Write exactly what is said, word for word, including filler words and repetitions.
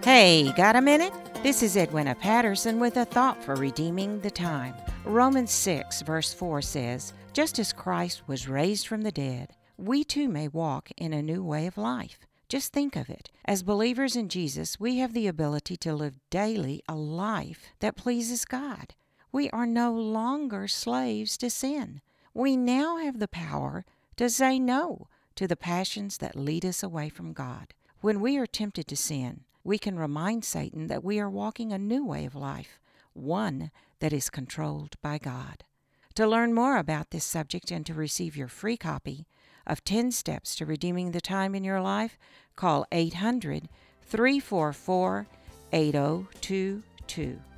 Hey, got a minute? This is Edwina Patterson with a thought for redeeming the time. Romans six verse four says, "Just as Christ was raised from the dead, we too may walk in a new way of life." Just think of it. As believers in Jesus, we have the ability to live daily a life that pleases God. We are no longer slaves to sin. We now have the power to say no to the passions that lead us away from God. When we are tempted to sin, we can remind Satan that we are walking a new way of life, one that is controlled by God. To learn more about this subject and to receive your free copy of ten Steps to Redeeming the Time in Your Life, call eight hundred, three four four, eight zero two two.